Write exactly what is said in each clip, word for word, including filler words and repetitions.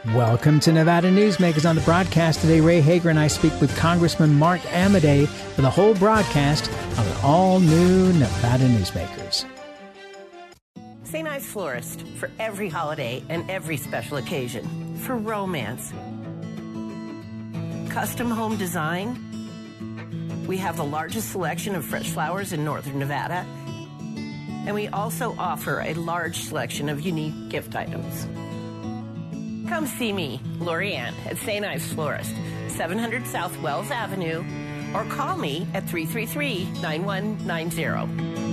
Welcome to Nevada Newsmakers. On the broadcast today, Ray Hager and I speak with Congressman Mark Amodei for the whole broadcast of an all-new Nevada Newsmakers. Saint Ives Florist, for every holiday and every special occasion. For romance. Custom home design. We have the largest selection of fresh flowers in northern Nevada. And we also offer a large selection of unique gift items. Come see me, Lori Ann, at Saint Ives Florist, seven hundred South Wells Avenue, or call me at three three three, nine one nine zero.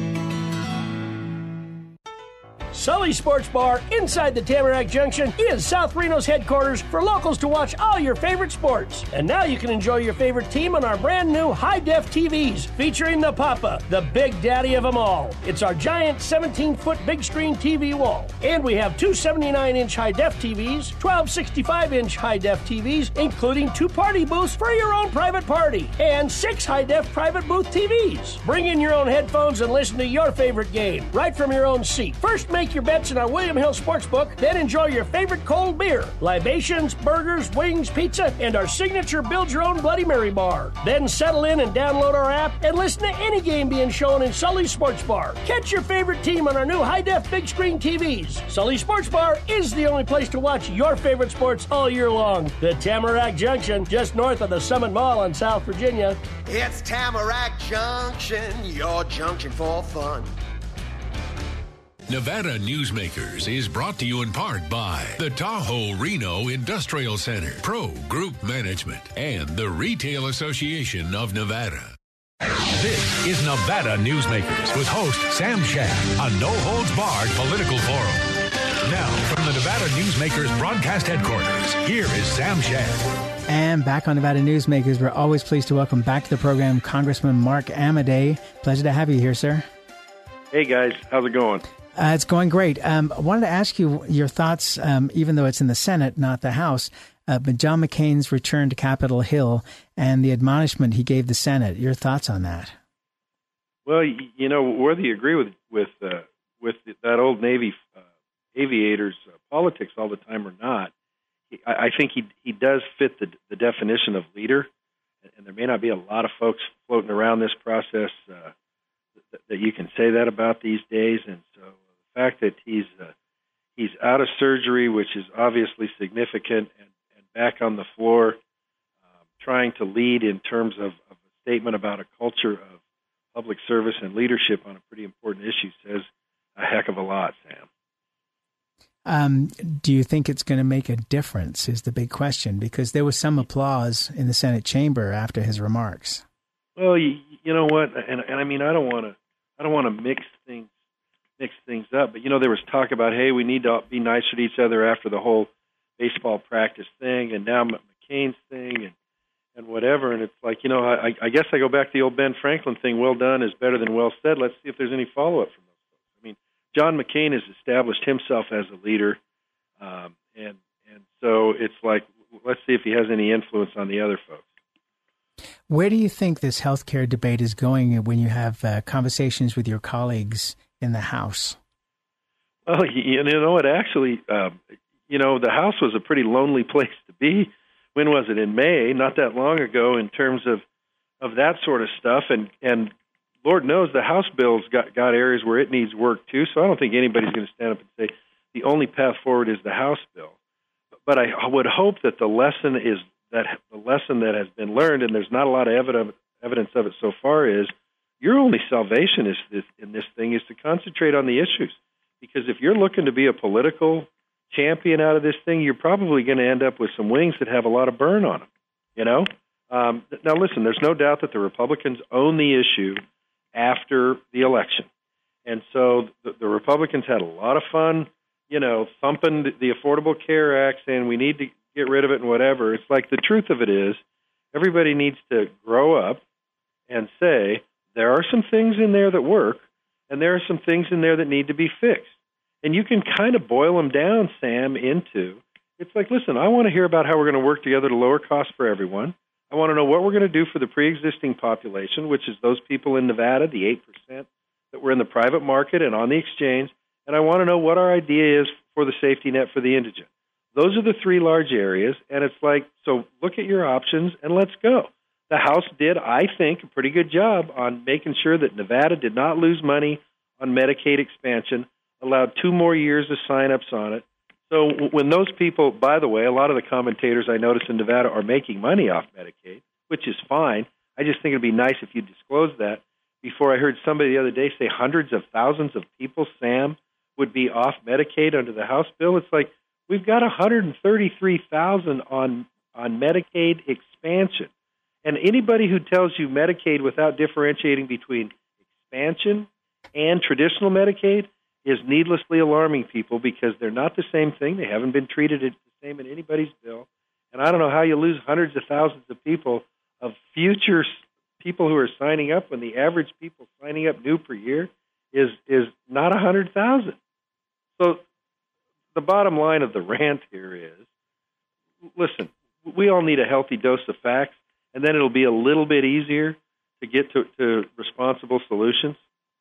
Sully's Sports Bar inside the Tamarack Junction is South Reno's headquarters for locals to watch all your favorite sports. And now you can enjoy your favorite team on our brand new high-def T Vs featuring the Papa, the big daddy of them all. It's our giant seventeen-foot big screen T V wall. And we have two seventy-nine inch high-def T Vs, twelve sixty-five inch high-def T Vs, including two party booths for your own private party, and six high-def private booth T Vs. Bring in your own headphones and listen to your favorite game right from your own seat. First, make your bets in our William Hill Sportsbook, then enjoy your favorite cold beer, libations, burgers, wings, pizza, and our signature build-your-own Bloody Mary bar. Then settle in and download our app and listen to any game being shown in Sully's Sports Bar. Catch your favorite team on our new high-def big screen T Vs. Sully's Sports Bar is the only place to watch your favorite sports all year long. The Tamarack Junction, just north of the Summit Mall in South Virginia. It's Tamarack Junction, your junction for fun. Nevada Newsmakers is brought to you in part by the Tahoe Reno Industrial Center, Pro Group Management, and the Retail Association of Nevada. This is Nevada Newsmakers with host Sam Shad, a no-holds-barred political forum. Now, from the Nevada Newsmakers broadcast headquarters, here is Sam Shad. And back on Nevada Newsmakers, we're always pleased to welcome back to the program Congressman Mark Amodei. Pleasure to have you here, sir. Hey, guys. How's it going? Uh, it's going great. Um, I wanted to ask you your thoughts, um, even though it's in the Senate, not the House, uh, but John McCain's return to Capitol Hill and the admonishment he gave the Senate. Your thoughts on that? Well, you know, whether you agree with with uh, with that old Navy uh, aviator's uh, politics all the time or not, he, I, I think he he does fit the the definition of leader, and there may not be a lot of folks floating around this process uh, that, that you can say that about these days, and so. The fact that he's uh, he's out of surgery, which is obviously significant, and, and back on the floor, uh, trying to lead in terms of, of a statement about a culture of public service and leadership on a pretty important issue says a heck of a lot, Sam. Um, do you think it's going to make a difference is the big question, because there was some applause in the Senate chamber after his remarks. Well, you, you know what, and, and I mean, I don't want to I don't want to mix things. mix things up. But, you know, there was talk about, hey, we need to be nicer to each other after the whole baseball practice thing, and now McCain's thing, and, and whatever. And it's like, you know, I, I guess I go back to the old Ben Franklin thing, well done is better than well said. Let's see if there's any follow-up from those folks. I mean, John McCain has established himself as a leader, um, and and so it's like, let's see if he has any influence on the other folks. Where do you think this healthcare debate is going when you have uh, conversations with your colleagues in the House? Well, you know what? Actually, uh, you know, the House was a pretty lonely place to be. When was it? In May, not that long ago, in terms of, of that sort of stuff. And, and Lord knows the House bill's got, got areas where it needs work, too. So I don't think anybody's going to stand up and say the only path forward is the House bill. But I, I would hope that the lesson is that the lesson that has been learned, and there's not a lot of evidence, evidence of it so far, is your only salvation is this, in this thing is to concentrate on the issues. Because if you're looking to be a political champion out of this thing, you're probably going to end up with some wings that have a lot of burn on them. You know. Um, now, listen. There's no doubt that the Republicans own the issue after the election, and so the, the Republicans had a lot of fun, you know, thumping the, the Affordable Care Act, saying we need to get rid of it and whatever. It's like the truth of it is, everybody needs to grow up and say, there are some things in there that work, and there are some things in there that need to be fixed. And you can kind of boil them down, Sam, into, it's like, listen, I want to hear about how we're going to work together to lower costs for everyone. I want to know what we're going to do for the pre-existing population, which is those people in Nevada, the eight percent that were in the private market and on the exchange. And I want to know what our idea is for the safety net for the indigent. Those are the three large areas, and it's like, so look at your options and let's go. The House did, I think, a pretty good job on making sure that Nevada did not lose money on Medicaid expansion, allowed two more years of sign-ups on it. So when those people, by the way, a lot of the commentators I notice in Nevada are making money off Medicaid, which is fine. I just think it would be nice if you disclose that. Before I heard somebody the other day say hundreds of thousands of people, Sam, would be off Medicaid under the House bill. It's like we've got one hundred thirty-three thousand on on Medicaid expansion. And anybody who tells you Medicaid without differentiating between expansion and traditional Medicaid is needlessly alarming people because they're not the same thing. They haven't been treated the same in anybody's bill. And I don't know how you lose hundreds of thousands of people, of future people who are signing up, when the average people signing up new per year is is not one hundred thousand. So the bottom line of the rant here is, listen, we all need a healthy dose of facts, and then it'll be a little bit easier to get to, to responsible solutions.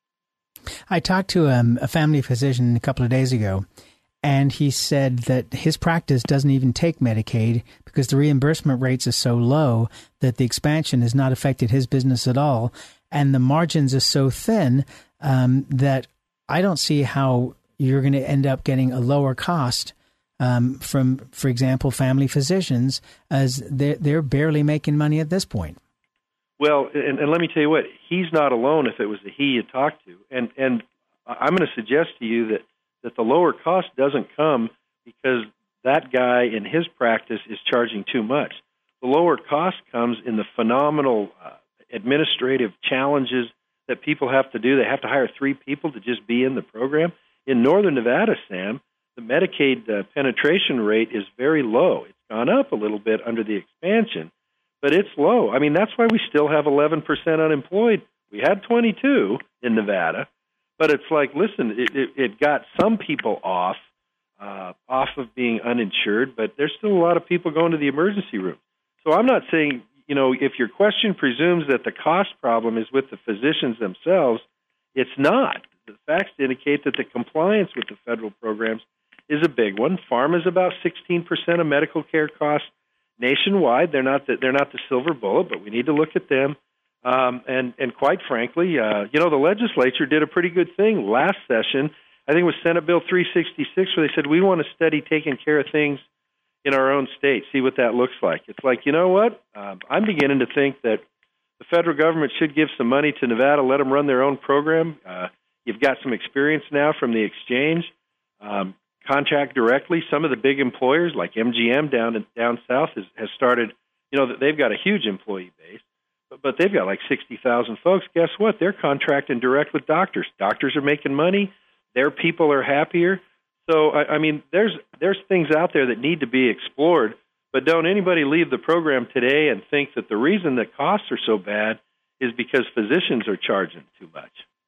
I talked to um, a family physician a couple of days ago, and he said that his practice doesn't even take Medicaid because the reimbursement rates are so low that the expansion has not affected his business at all. And the margins are so thin um, that I don't see how you're going to end up getting a lower cost um, from, for example, family physicians, as they're, they're barely making money at this point. Well, and, and let me tell you what, he's not alone if it was the he you talked to. And, and I'm going to suggest to you that that the lower cost doesn't come because that guy in his practice is charging too much. The lower cost comes in the phenomenal uh, administrative challenges that people have to do. They have to hire three people to just be in the program. In Northern Nevada, Sam, the Medicaid uh, penetration rate is very low. It's gone up a little bit under the expansion, but it's low. I mean, that's why we still have eleven percent unemployed. We had twenty-two in Nevada. But it's like, listen, it, it, it got some people off, uh, off of being uninsured, but there's still a lot of people going to the emergency room. So I'm not saying, you know, if your question presumes that the cost problem is with the physicians themselves, it's not. The facts indicate that the compliance with the federal programs is a big one. Pharma is about sixteen percent of medical care costs nationwide. They're not the, they're not the silver bullet, but we need to look at them. Um, and, and quite frankly, uh, you know, the legislature did a pretty good thing last session. I think it was Senate Bill three sixty-six, where they said, we want to study taking care of things in our own state, see what that looks like. It's like, you know what? Um, I'm beginning to think that the federal government should give some money to Nevada, let them run their own program. Uh, you've got some experience now from the exchange. Um, contract directly. Some of the big employers, like M G M down in, down south, has, has started, you know, they've got a huge employee base. But they've got like sixty thousand folks. Guess what? They're contracting direct with doctors. Doctors are making money. Their people are happier. So, I, I mean, there's there's things out there that need to be explored. But don't anybody leave the program today and think that the reason that costs are so bad is because physicians are charging too much.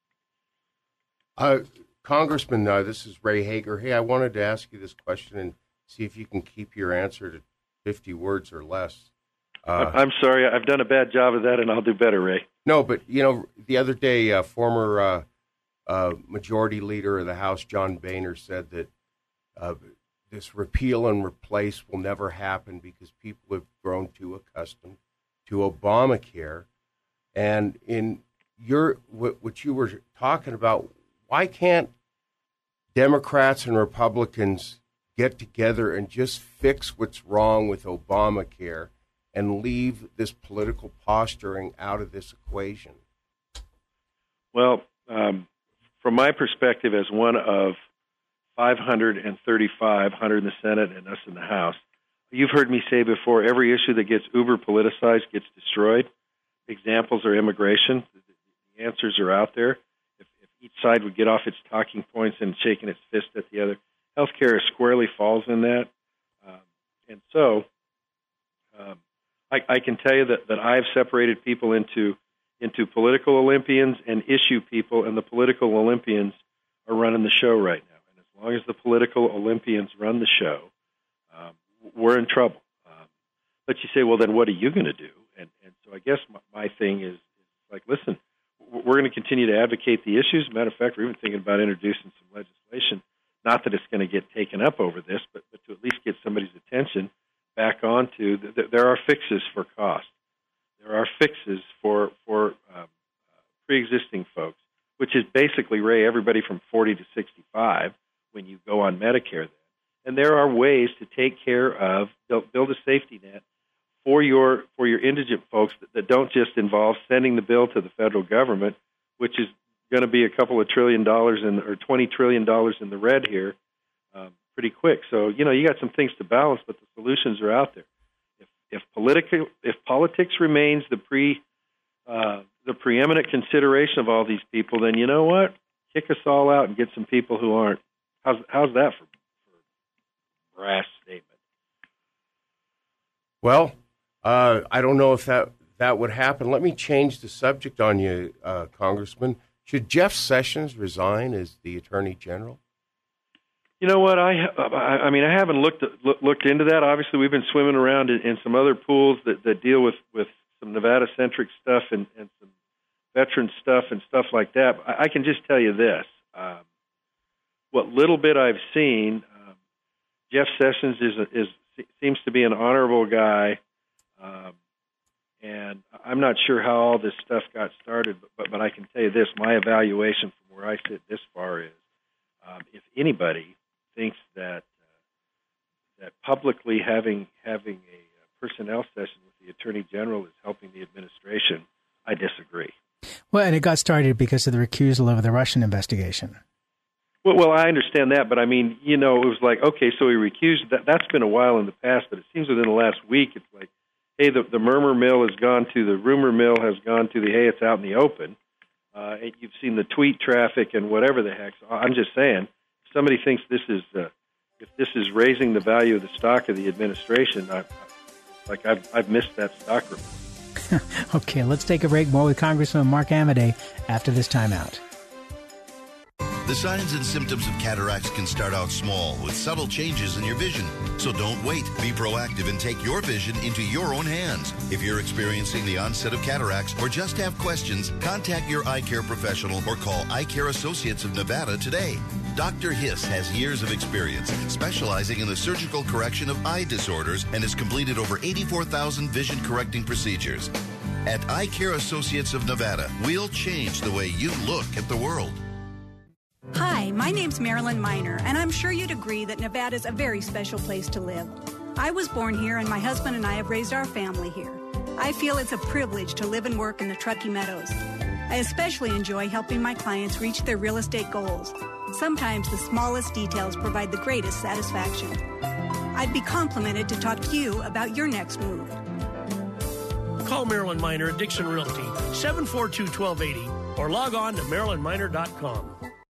Uh, Congressman, uh, this is Ray Hager. Hey, I wanted to ask you this question and see if you can keep your answer to fifty words or less. Uh, I'm sorry, I've done a bad job of that, and I'll do better, Ray. No, but, you know, the other day, uh, former uh, uh, Majority Leader of the House, John Boehner, said that uh, this repeal and replace will never happen because people have grown too accustomed to Obamacare. And in your what, what you were talking about, why can't Democrats and Republicans get together and just fix what's wrong with Obamacare and leave this political posturing out of this equation? Well, um, from my perspective as one of five hundred thirty-five, one hundred in the Senate and us in the House, you've heard me say before, every issue that gets uber politicized gets destroyed. Examples are immigration. The answers are out there. If, if each side would get off its talking points and shaking its fist at the other, healthcare squarely falls in that. Um, and so, um, I, I can tell you that, that I've separated people into into political Olympians and issue people, and the political Olympians are running the show right now. And as long as the political Olympians run the show, um, we're in trouble. Um, but you say, well, then what are you going to do? And, and so I guess my, my thing is, is like, listen, we're going to continue to advocate the issues. As a matter of fact, we're even thinking about introducing some legislation. Not that it's going to get taken up over this, but, but to at least get somebody attention back onto that there are fixes for cost. There are fixes for for um, pre-existing folks, which is basically, Ray, everybody from forty to sixty-five when you go on Medicare. Then. And there are ways to take care of, build, build a safety net for your for your indigent folks that, that don't just involve sending the bill to the federal government, which is going to be a couple of trillion dollars in, or twenty trillion dollars in the red here um, pretty quick. So, you know, you got some things to balance, but the solutions are out there. If if political if politics remains the pre uh, the preeminent consideration of all these people, then you know what? Kick us all out and get some people who aren't. How's how's that for, for brass statement? Well, uh, I don't know if that that would happen. Let me change the subject on you, uh, Congressman. Should Jeff Sessions resign as the Attorney General? You know what? I I mean, I haven't looked at, looked into that. Obviously, we've been swimming around in, in some other pools that, that deal with, with some Nevada-centric stuff and, and some veteran stuff and stuff like that. I, I can just tell you this. Um, what little bit I've seen, um, Jeff Sessions is, a, is seems to be an honorable guy, um, and I'm not sure how all this stuff got started, but, but, but I can tell you this. My evaluation from where I sit this far is, um, if anybody thinks that uh, that publicly having having a personnel session with the Attorney General is helping the administration, I disagree. Well, and it got started because of the recusal over the Russian investigation. Well, well, I understand that, but I mean, you know, it was like, okay, so he recused. That, that's been a while in the past, but it seems within the last week, it's like, hey, the, the murmur mill has gone to the rumor mill has gone to the, hey, it's out in the open. Uh, and you've seen the tweet traffic and whatever the heck. So I'm just saying, if somebody thinks this is, uh, if this is raising the value of the stock of the administration, I, like I've, I've missed that stock report. Okay, let's take a break. More with Congressman Mark Amodei after this timeout. The signs and symptoms of cataracts can start out small with subtle changes in your vision. So don't wait. Be proactive and take your vision into your own hands. If you're experiencing the onset of cataracts or just have questions, contact your eye care professional or call Eye Care Associates of Nevada today. Doctor Hiss has years of experience specializing in the surgical correction of eye disorders and has completed over eighty-four thousand vision correcting procedures. At Eye Care Associates of Nevada, we'll change the way you look at the world. Hi, my name's Marilyn Miner, and I'm sure you'd agree that Nevada's a very special place to live. I was born here, and my husband and I have raised our family here. I feel it's a privilege to live and work in the Truckee Meadows. I especially enjoy helping my clients reach their real estate goals. Sometimes the smallest details provide the greatest satisfaction. I'd be complimented to talk to you about your next move. Call Marilyn Miner at Dixon Realty, seven four two, one two eight zero, or log on to marilyn miner dot com.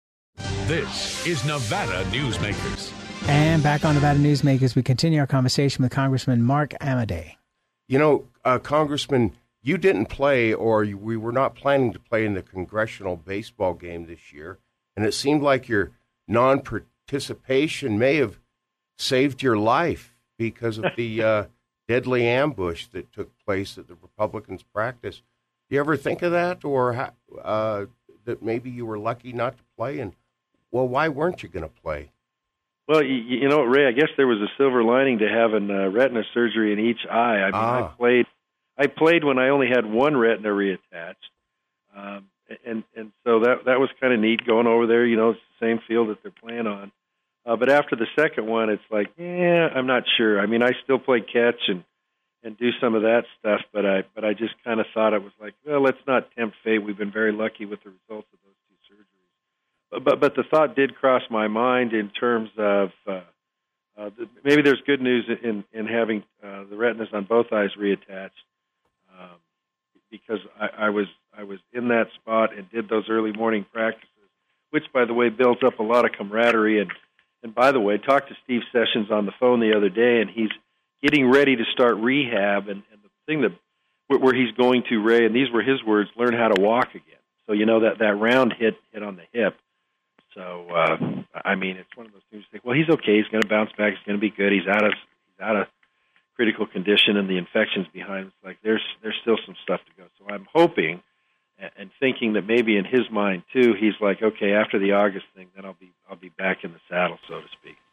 This is Nevada Newsmakers. And back on Nevada Newsmakers, we continue our conversation with Congressman Mark Amodei. You know, uh, Congressman, you didn't play, or you, we were not planning to play in the congressional baseball game this year, and it seemed like your non-participation may have saved your life because of the uh, deadly ambush that took place that the Republicans practiced. Do you ever think of that, or uh, that maybe you were lucky not to play? And, well, why weren't you going to play? Well, you, you know, Ray, I guess there was a silver lining to having uh, retina surgery in each eye. I mean, ah. I played I played when I only had one retina reattached. Um, and and so that that was kind of neat going over there. You know, it's the same field that they're playing on. Uh, but after the second one, it's like, yeah, I'm not sure. I mean, I still play catch and, and do some of that stuff, but I but I just kind of thought it was like, well, let's not tempt fate. We've been very lucky with the results of those two surgeries. But but, but the thought did cross my mind in terms of uh, uh, the, maybe there's good news in in having uh, the retinas on both eyes reattached, um, because I, I was I was in that spot and did those early morning practices, which, by the way, builds up a lot of camaraderie. And and by the way, talked to Steve Sessions on the phone the other day, and he's getting ready to start rehab. And, and the thing that where he's going to, Ray, and these were his words, learn how to walk again. So you know that that round hit hit on the hip. So uh, I mean, it's one of those things. You think, well, he's okay. He's going to bounce back. He's going to be good. He's out of he's out of critical condition, and the infections behind. It's like there's there's still some stuff to go. So I'm hoping and thinking that maybe in his mind too, he's like, okay, after the August thing, then I'll be I'll be back in the saddle, so to speak.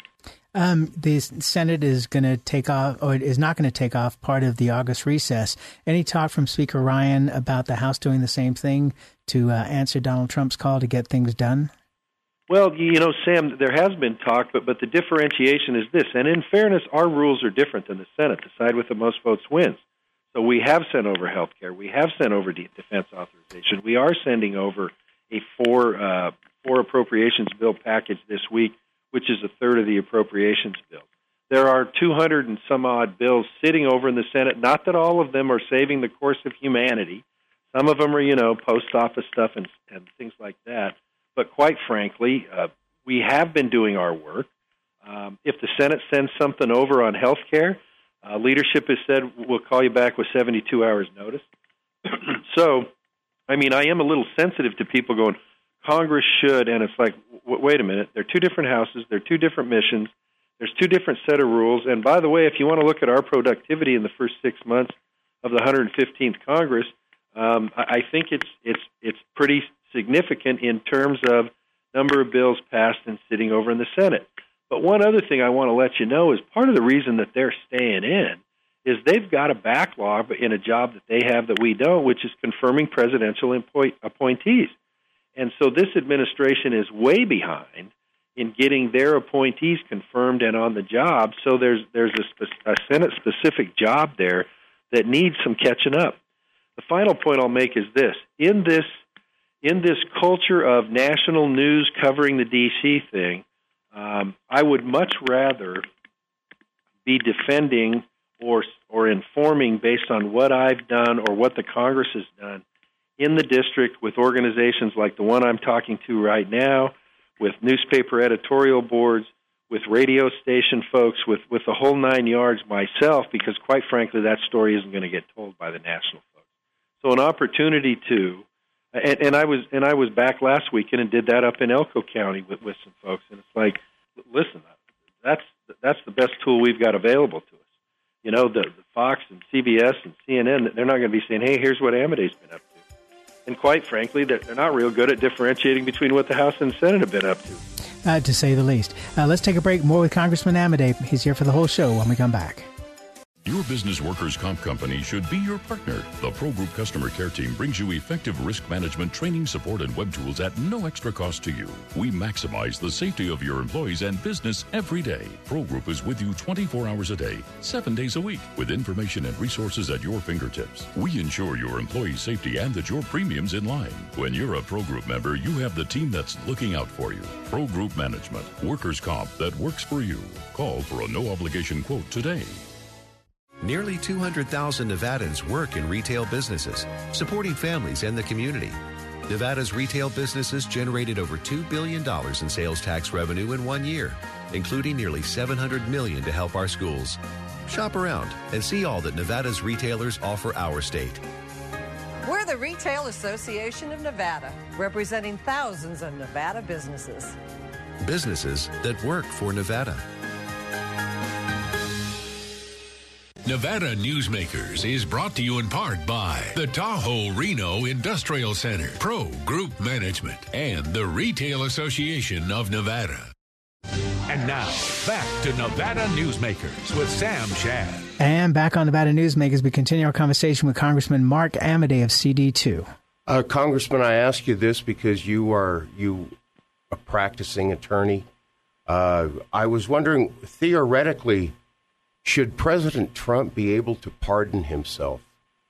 Um, the Senate is going to take off, or is not going to take off part of the August recess. Any talk from Speaker Ryan about the House doing the same thing to uh, answer Donald Trump's call to get things done? Well, you know, Sam, there has been talk, but, but the differentiation is this. And in fairness, our rules are different than the Senate. The side with the most votes wins. So we have sent over health care. We have sent over de- defense authorization. We are sending over a four, uh, four appropriations bill package this week, which is a third of the appropriations bill. There are two hundred and some odd bills sitting over in the Senate. Not that all of them are saving the course of humanity. Some of them are, you know, post office stuff and, and things like that. But quite frankly, uh, we have been doing our work. Um, if the Senate sends something over on health care, uh, leadership has said we'll call you back with seventy-two hours notice. So, I mean, I am a little sensitive to people going, Congress should, and it's like, w- wait a minute, they're two different houses, they're two different missions, there's two different set of rules, and by the way, if you want to look at our productivity in the first six months of the one hundred fifteenth Congress, um, I, I think it's it's it's pretty significant in terms of number of bills passed and sitting over in the Senate. But one other thing I want to let you know is part of the reason that they're staying in is they've got a backlog in a job that they have that we don't, which is confirming presidential appoint- appointees. And so this administration is way behind in getting their appointees confirmed and on the job. So there's there's a, spe- a Senate-specific job there that needs some catching up. The final point I'll make is this. In this in this culture of national news covering the D C thing, um, I would much rather be defending or or informing based on what I've done or what the Congress has done in the district with organizations like the one I'm talking to right now, with newspaper editorial boards, with radio station folks, with, with the whole nine yards myself, because quite frankly, that story isn't going to get told by the national folks. So an opportunity to, and, and I was and I was back last weekend and did that up in Elko County with, with some folks, and it's like, listen, that's that's the best tool we've got available to us. You know, the, the Fox and C B S and C N N, they're not going to be saying, hey, here's what Amadee's been up to. And quite frankly, they're, they're not real good at differentiating between what the House and the Senate have been up to. Uh, to say the least. Uh, let's take a break. More with Congressman Amadei. He's here for the whole show when we come back. Your business workers' comp company should be your partner. The Pro Group Customer Care Team brings you effective risk management, training, support, and web tools at no extra cost to you. We maximize the safety of your employees and business every day. Pro Group is with you twenty-four hours a day, seven days a week, with information and resources at your fingertips. We ensure your employees' safety and that your premium's in line. When you're a Pro Group member, you have the team that's looking out for you. Pro Group Management, workers' comp that works for you. Call for a no-obligation quote today. Nearly two hundred thousand Nevadans work in retail businesses, supporting families and the community. Nevada's retail businesses generated over two billion dollars in sales tax revenue in one year, including nearly seven hundred million dollars to help our schools. Shop around and see all that Nevada's retailers offer our state. We're the Retail Association of Nevada, representing thousands of Nevada businesses. Businesses that work for Nevada. Nevada Newsmakers is brought to you in part by the Tahoe Reno Industrial Center, Pro Group Management, and the Retail Association of Nevada. And now, back to Nevada Newsmakers with Sam Shad. And back on Nevada Newsmakers, we continue our conversation with Congressman Mark Amadei of C D two. Uh, Congressman, I ask you this because you are you a practicing attorney. Uh, I was wondering, theoretically, should President Trump be able to pardon himself?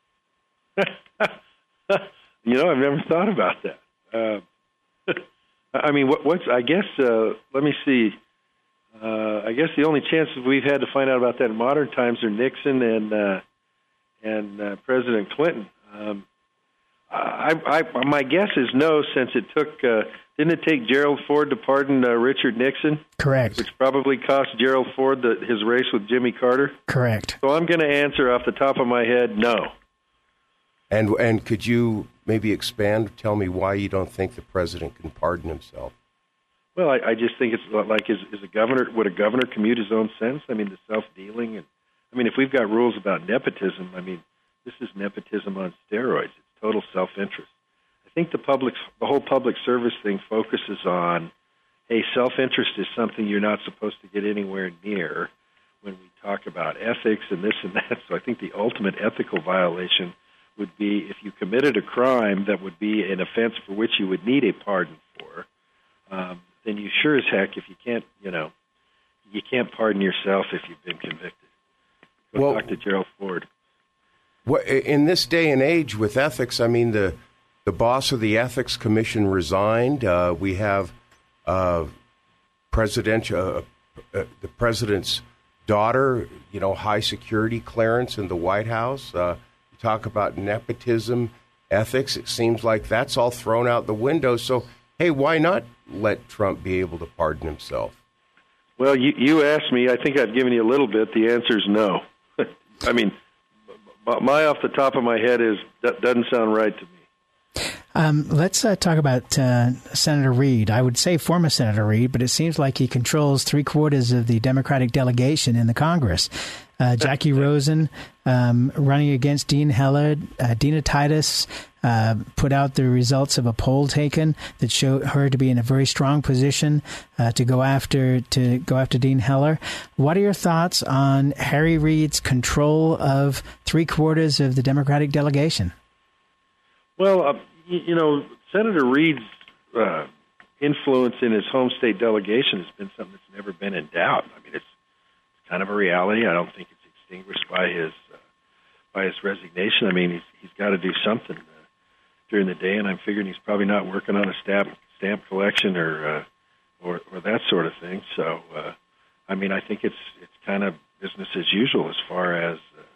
You know, I've never thought about that. Uh, I mean, what, what's, I guess, uh, let me see. Uh, I guess the only chances we've had to find out about that in modern times are Nixon and uh, and uh, President Clinton. Um, I, I, my guess is no, since it took, uh, didn't it take Gerald Ford to pardon uh, Richard Nixon? Correct. Which probably cost Gerald Ford the, his race with Jimmy Carter? Correct. So I'm going to answer off the top of my head, no. And and could you maybe expand, tell me why you don't think the president can pardon himself? Well, I, I just think it's like, is, is a governor, would a governor commute his own sentence? I mean, the self-dealing. And I mean, if we've got rules about nepotism, I mean, this is nepotism on steroids. It's total self-interest. I think the public, the whole public service thing focuses on, hey, self-interest is something you're not supposed to get anywhere near when we talk about ethics and this and that. So I think the ultimate ethical violation would be if you committed a crime that would be an offense for which you would need a pardon for, um, then you sure as heck, if you can't, you know, you can't pardon yourself if you've been convicted. Go well, talk to Gerald Ford. Well, in this day and age with ethics, I mean, the the boss of the Ethics Commission resigned. Uh, we have uh, presidential, uh, uh, the president's daughter, you know, high security clearance in the White House. Uh, you talk about nepotism, ethics. It seems like that's all thrown out the window. So, hey, why not let Trump be able to pardon himself? Well, you, you asked me. I think I've given you a little bit. The answer is no. I mean, my off the top of my head is that doesn't sound right to me. Um, let's uh, talk about uh, Senator Reid. I would say former Senator Reid, but it seems like he controls three quarters of the Democratic delegation in the Congress. Uh, Jackie Rosen um, running against Dean Heller. Uh, Dina Titus uh, put out the results of a poll taken that showed her to be in a very strong position uh, to go after to go after Dean Heller. What are your thoughts on Harry Reid's control of three quarters of the Democratic delegation? Well, uh, you, you know, Senator Reid's uh, influence in his home state delegation has been something that's never been in doubt. I mean, it's kind of a reality. I don't think it's extinguished by his uh, by his resignation. I mean, he's he's got to do something uh, during the day, and I'm figuring he's probably not working on a stamp stamp collection or uh, or, or that sort of thing. So, uh, I mean, I think it's it's kind of business as usual as far as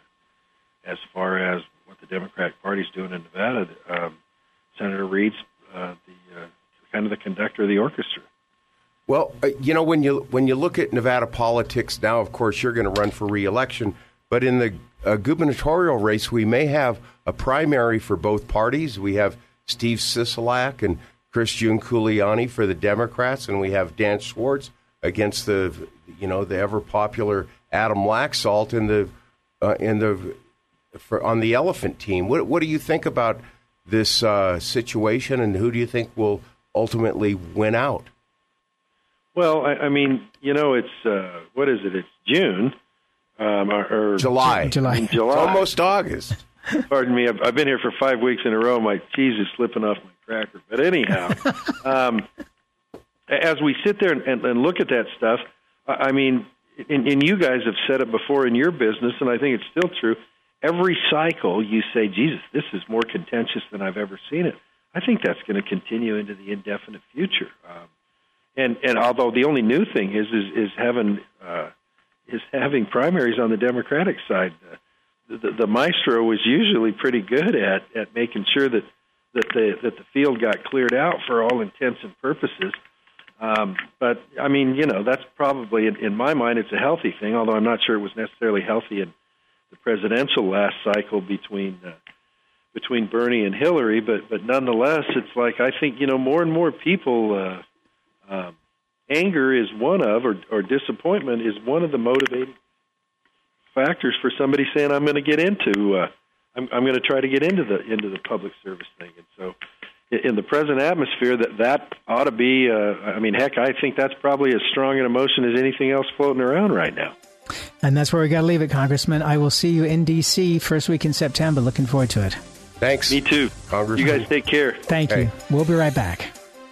uh, as far as what the Democratic Party's doing in Nevada. Um, Senator Reid's uh, the uh, kind of the conductor of the orchestra. Well, uh, you know, when you when you look at Nevada politics now, of course, you're going to run for re-election. But in the uh, gubernatorial race, we may have a primary for both parties. We have Steve Sisolak and Chris Giuliani for the Democrats, and we have Dan Schwartz against the, you know, the ever popular Adam Laxalt in the uh, in the for, on the Elephant team. What what do you think about this uh, situation, and who do you think will ultimately win out? Well, I, I mean, you know, it's, uh, what is it? It's June. Um, or, or July. July. In July. It's almost August. Pardon me. I've, I've been here for five weeks in a row. My cheese is slipping off my cracker. But anyhow, um, as we sit there and, and, and look at that stuff, I, I mean, and, and you guys have said it before in your business, and I think it's still true, every cycle you say, Jesus, this is more contentious than I've ever seen it. I think that's going to continue into the indefinite future. Um, And and although the only new thing is is, is having uh, is having primaries on the Democratic side, uh, the, the maestro was usually pretty good at, at making sure that that the that the field got cleared out for all intents and purposes. Um, but I mean, you know, that's probably in, in my mind it's a healthy thing. Although I'm not sure it was necessarily healthy in the presidential last cycle between uh, between Bernie and Hillary. But but nonetheless, it's like I think you know more and more people. Uh, Um, anger is one of, or, or disappointment is one of the motivating factors for somebody saying, "I'm going to get into, uh, I'm, I'm going to try to get into the into the public service thing." And so, in, in the present atmosphere, that that ought to be. Uh, I mean, heck, I think that's probably as strong an emotion as anything else floating around right now. And that's where we got to leave it, Congressman. I will see you in D C first week in September. Looking forward to it. Thanks. Me too, Congressman. You guys take care. Thank hey. you. We'll be right back.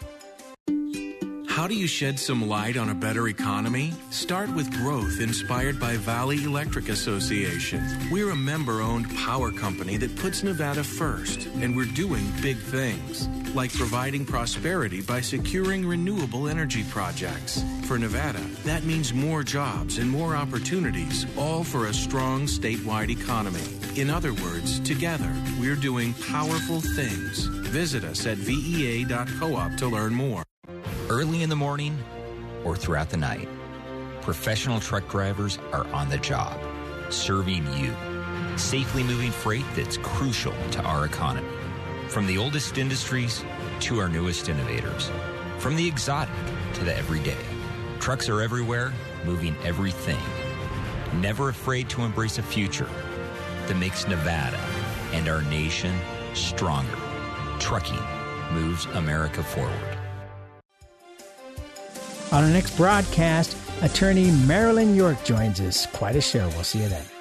How do you shed some light on a better economy? Start with growth inspired by Valley Electric Association. We're a member-owned power company that puts Nevada first, and we're doing big things, like providing prosperity by securing renewable energy projects. For Nevada, that means more jobs and more opportunities, all for a strong statewide economy. In other words, together, we're doing powerful things. Visit us at V E A dot coop to learn more. Early in the morning or throughout the night, professional truck drivers are on the job, serving you, safely moving freight that's crucial to our economy. From the oldest industries to our newest innovators, from the exotic to the everyday, trucks are everywhere, moving everything. Never afraid to embrace a future that makes Nevada and our nation stronger. Trucking moves America forward. On our next broadcast, attorney Marilyn York joins us. Quite a show. We'll see you then.